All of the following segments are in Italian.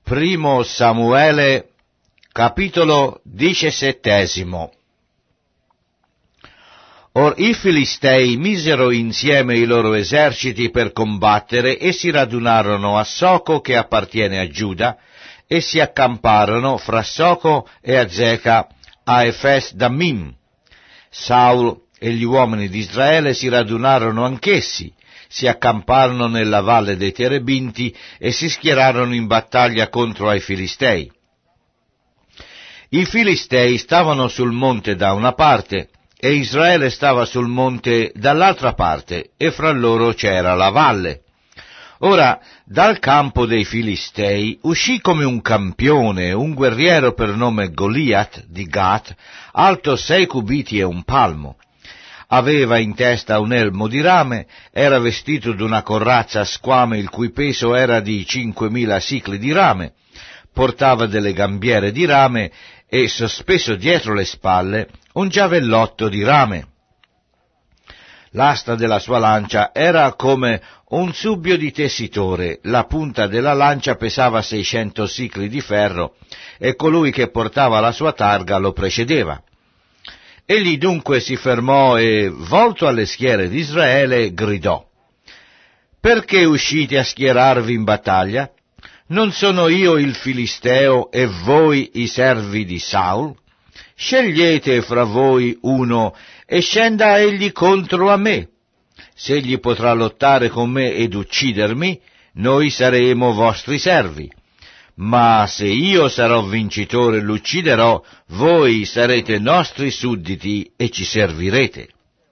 Primo Samuele, capitolo 17. Or i Filistei misero insieme i loro eserciti per combattere e si radunarono a Soco, che appartiene a Giuda, e si accamparono fra Soco e Azeca a Efes Dammim. Saul e gli uomini di Israele si radunarono anch'essi, si accamparono nella valle dei Terebinti e si schierarono in battaglia contro ai Filistei. I Filistei stavano sul monte da una parte e Israele stava sul monte dall'altra parte, e fra loro c'era la valle. Ora, dal campo dei Filistei uscì come un campione un guerriero per nome Goliat di Gat, alto 6 cubiti e un palmo. Aveva in testa un elmo di rame, era vestito d'una corazza a squame il cui peso era di 5.000 sicli di rame, portava delle gambiere di rame e sospeso dietro le spalle un giavellotto di rame. L'asta della sua lancia era come un subbio di tessitore, la punta della lancia pesava 600 sicli di ferro, e colui che portava la sua targa lo precedeva. Egli dunque si fermò e, volto alle schiere di Israele, gridò: «Perché uscite a schierarvi in battaglia? Non sono io il Filisteo e voi i servi di Saul? Scegliete fra voi uno e scenda egli contro a me. Se egli potrà lottare con me ed uccidermi, noi saremo vostri servi. Ma se io sarò vincitore e l'ucciderò, voi sarete nostri sudditi e ci servirete».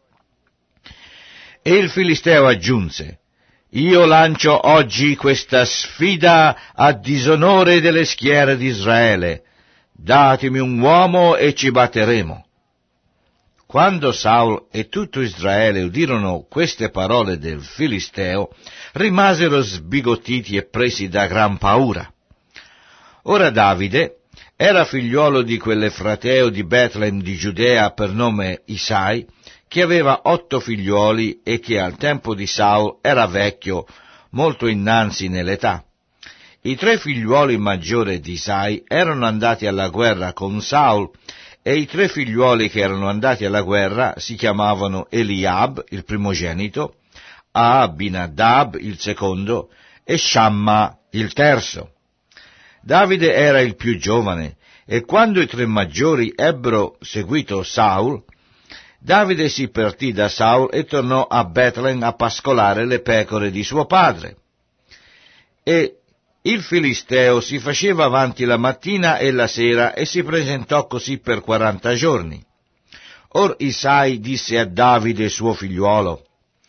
E il Filisteo aggiunse: «Io lancio oggi questa sfida a disonore delle schiere di Israele. Datemi un uomo e ci batteremo». Quando Saul e tutto Israele udirono queste parole del Filisteo, rimasero sbigottiti e presi da gran paura. Ora Davide era figliuolo di quell'Efrateo di Betlem di Giudea per nome Isai, che aveva 8 figliuoli e che al tempo di Saul era vecchio, molto innanzi nell'età. I 3 figliuoli maggiori di Isai erano andati alla guerra con Saul, e i 3 figliuoli che erano andati alla guerra si chiamavano Eliab, il primogenito, Abinadab, il secondo, e Shamma, il terzo. Davide era il più giovane, e quando i 3 maggiori ebbero seguito Saul, Davide si partì da Saul e tornò a Betlem a pascolare le pecore di suo padre. E il Filisteo si faceva avanti la mattina e la sera e si presentò così per 40 giorni. Or Isai disse a Davide suo figliuolo: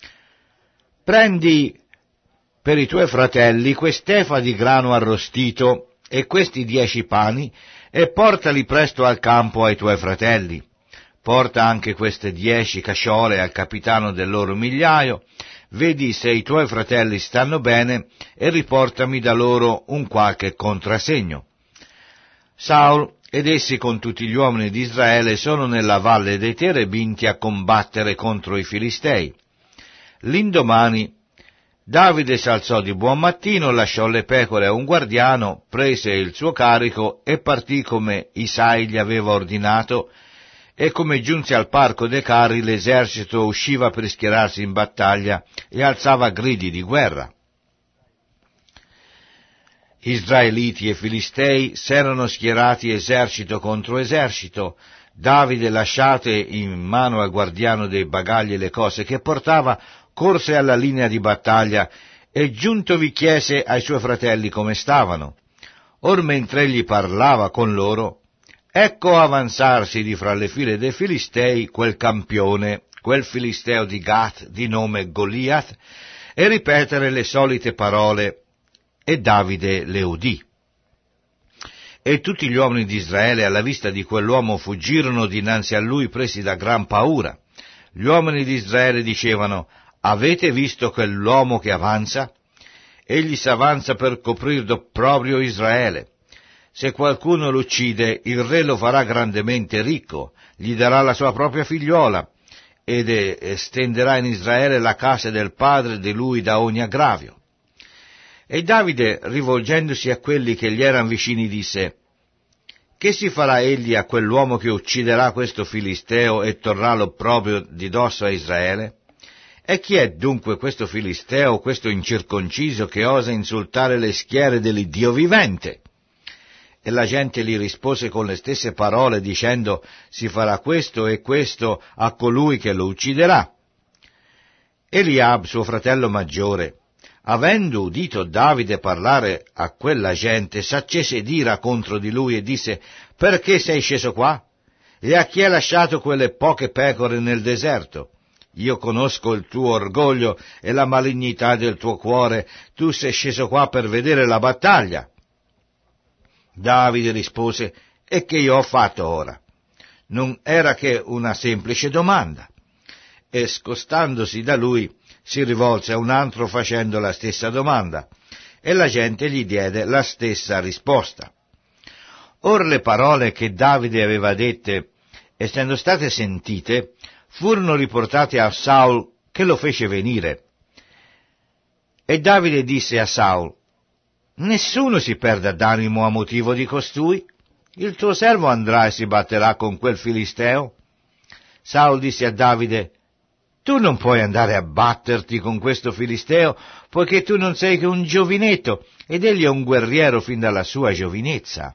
«Prendi per i tuoi fratelli quest'efa di grano arrostito e questi 10 pani, e portali presto al campo ai tuoi fratelli. Porta anche queste 10 casciole al capitano del loro migliaio, vedi se i tuoi fratelli stanno bene, e riportami da loro un qualche contrasegno». Saul ed essi con tutti gli uomini di Israele sono nella valle dei Terebinti a combattere contro i Filistei. L'indomani Davide s'alzò di buon mattino, lasciò le pecore a un guardiano, prese il suo carico e partì come Isai gli aveva ordinato, e come giunse al parco dei carri l'esercito usciva per schierarsi in battaglia e alzava gridi di guerra. Israeliti e Filistei s'erano schierati esercito contro esercito. Davide, lasciate in mano al guardiano dei bagagli le cose che portava, corse alla linea di battaglia e giuntovi chiese ai suoi fratelli come stavano. Or mentre egli parlava con loro, ecco avanzarsi di fra le file dei Filistei quel campione, quel Filisteo di Gat di nome Goliat, e ripetere le solite parole, e Davide le udì. E tutti gli uomini di Israele alla vista di quell'uomo fuggirono dinanzi a lui presi da gran paura. Gli uomini di Israele dicevano: «Avete visto quell'uomo che avanza? Egli s'avanza per coprir d'opprobrio Israele. Se qualcuno lo uccide, il re lo farà grandemente ricco, gli darà la sua propria figliuola, ed estenderà in Israele la casa del padre di lui da ogni aggravio». E Davide, rivolgendosi a quelli che gli erano vicini, disse: «Che si farà egli a quell'uomo che ucciderà questo Filisteo e torrà l'opprobrio di dosso a Israele? E chi è dunque questo Filisteo, questo incirconciso, che osa insultare le schiere dell'Iddio vivente?» E la gente gli rispose con le stesse parole, dicendo: «Si farà questo e questo a colui che lo ucciderà». Eliab, suo fratello maggiore, avendo udito Davide parlare a quella gente, s'accese d'ira contro di lui e disse: «Perché sei sceso qua? E a chi hai lasciato quelle poche pecore nel deserto? Io conosco il tuo orgoglio e la malignità del tuo cuore. Tu sei sceso qua per vedere la battaglia». Davide rispose: «E che io ho fatto ora? Non era che una semplice domanda». E scostandosi da lui, si rivolse a un altro facendo la stessa domanda, e la gente gli diede la stessa risposta. Or le parole che Davide aveva dette, essendo state sentite, furono riportate a Saul, che lo fece venire. E Davide disse a Saul: «Nessuno si perda d'animo a motivo di costui. Il tuo servo andrà e si batterà con quel Filisteo». Saul disse a Davide: «Tu non puoi andare a batterti con questo Filisteo, poiché tu non sei che un giovinetto, ed egli è un guerriero fin dalla sua giovinezza».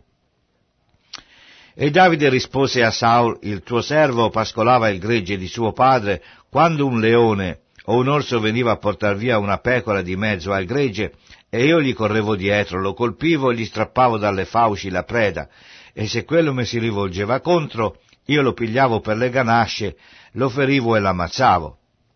E Davide rispose a Saul: «Il tuo servo pascolava il gregge di suo padre, quando un leone o un orso veniva a portar via una pecora di mezzo al gregge, e io gli correvo dietro, lo colpivo e gli strappavo dalle fauci la preda, e se quello mi si rivolgeva contro, io lo pigliavo per le ganasce, lo ferivo e l'ammazzavo.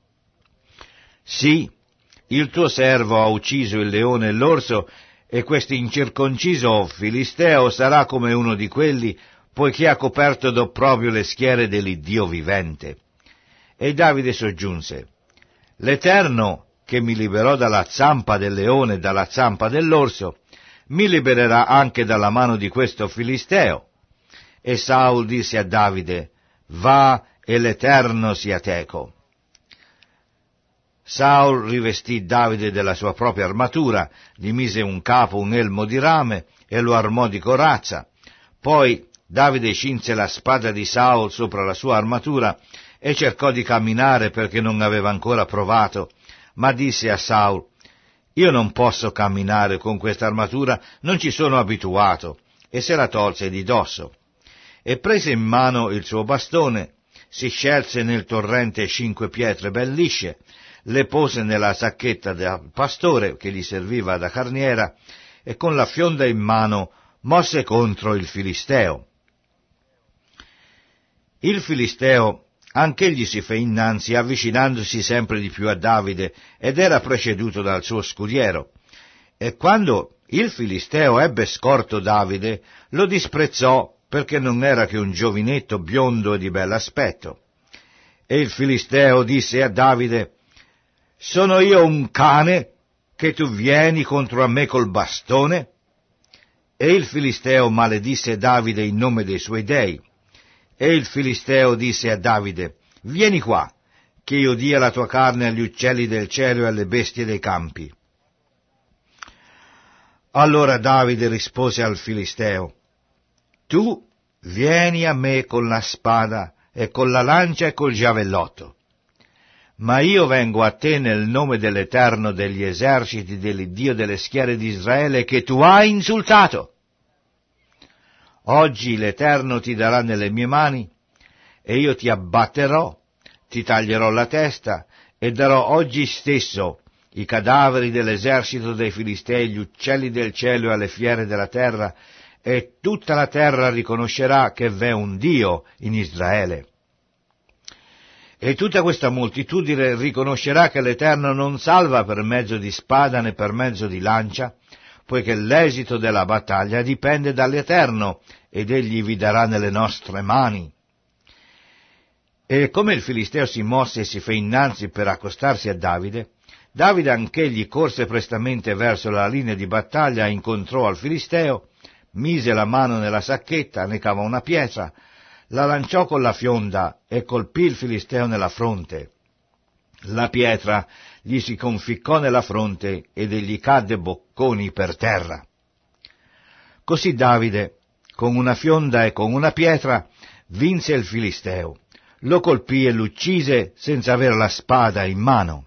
Sì, il tuo servo ha ucciso il leone e l'orso, e questo incirconciso Filisteo sarà come uno di quelli, poiché ha coperto d'opprobrio le schiere dell'Iddio vivente». E Davide soggiunse: «L'Eterno, che mi liberò dalla zampa del leone e dalla zampa dell'orso, mi libererà anche dalla mano di questo Filisteo». E Saul disse a Davide: «Va, e l'Eterno sia teco». Saul rivestì Davide della sua propria armatura, gli mise un capo, un elmo di rame e lo armò di corazza. Poi Davide cinse la spada di Saul sopra la sua armatura e cercò di camminare perché non aveva ancora provato, ma disse a Saul: «Io non posso camminare con questa armatura, non ci sono abituato», e se la tolse di dosso. E prese in mano il suo bastone, si scelse nel torrente 5 pietre ben lisce, le pose nella sacchetta del pastore che gli serviva da carniera, e con la fionda in mano mosse contro il Filisteo. Il Filisteo anch'egli si fe innanzi, avvicinandosi sempre di più a Davide, ed era preceduto dal suo scudiero. E quando il Filisteo ebbe scorto Davide, lo disprezzò, perché non era che un giovinetto biondo e di bell'aspetto. E il Filisteo disse a Davide: «Sono io un cane che tu vieni contro a me col bastone?» E il Filisteo maledisse Davide in nome dei suoi dei. E il Filisteo disse a Davide: «Vieni qua, che io dia la tua carne agli uccelli del cielo e alle bestie dei campi». Allora Davide rispose al Filisteo: «Tu vieni a me con la spada e con la lancia e col giavellotto, ma io vengo a te nel nome dell'Eterno degli eserciti, dell'Iddio delle schiere di Israele, che tu hai insultato. Oggi l'Eterno ti darà nelle mie mani, e io ti abbatterò, ti taglierò la testa, e darò oggi stesso i cadaveri dell'esercito dei Filistei, gli uccelli del cielo e alle fiere della terra, e tutta la terra riconoscerà che v'è un Dio in Israele. E tutta questa moltitudine riconoscerà che l'Eterno non salva per mezzo di spada né per mezzo di lancia, poiché l'esito della battaglia dipende dall'Eterno, ed egli vi darà nelle nostre mani». E come il Filisteo si mosse e si fe innanzi per accostarsi a Davide, Davide anch'egli corse prestamente verso la linea di battaglia, incontrò al Filisteo, mise la mano nella sacchetta, ne cavò una pietra, la lanciò con la fionda e colpì il Filisteo nella fronte. La pietra gli si conficcò nella fronte ed egli cadde bocconi per terra. Così Davide, con una fionda e con una pietra, vinse il Filisteo, lo colpì e l'uccise senza avere la spada in mano.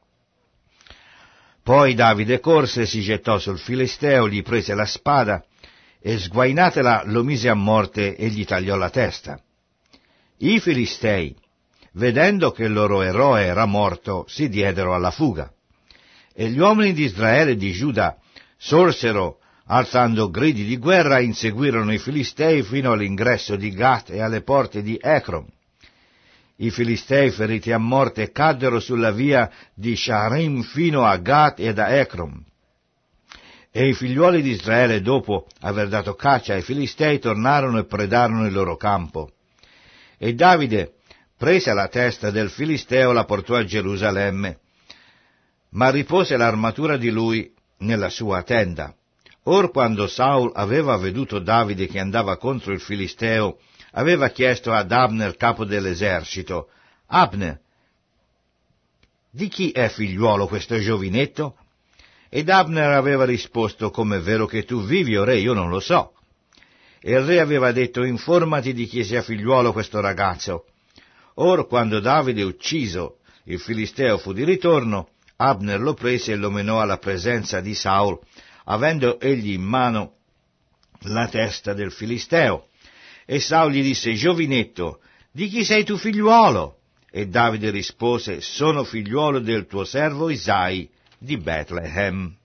Poi Davide corse, si gettò sul Filisteo, gli prese la spada e sguainatela lo mise a morte e gli tagliò la testa. I Filistei, vedendo che il loro eroe era morto, si diedero alla fuga. E gli uomini di Israele e di Giuda sorsero, alzando gridi di guerra, e inseguirono i Filistei fino all'ingresso di Gat e alle porte di Ecrom. I Filistei, feriti a morte, caddero sulla via di Sharim fino a Gat ed a Ecrom. E i figliuoli di Israele, dopo aver dato caccia ai Filistei, tornarono e predarono il loro campo. E Davide prese la testa del Filisteo e la portò a Gerusalemme, ma ripose l'armatura di lui nella sua tenda. Or quando Saul aveva veduto Davide che andava contro il Filisteo, aveva chiesto ad Abner, capo dell'esercito: Abner, di chi è figliuolo questo giovinetto? Ed Abner aveva risposto: come è vero che tu vivi, o re, io non lo so. E il re aveva detto: informati di chi sia figliuolo questo ragazzo. Or quando Davide ucciso il Filisteo fu di ritorno, Abner lo prese e lo menò alla presenza di Saul, avendo egli in mano la testa del Filisteo. E Saul gli disse: giovinetto, di chi sei tu figliuolo? E Davide rispose: sono figliuolo del tuo servo Isai di Betlehem.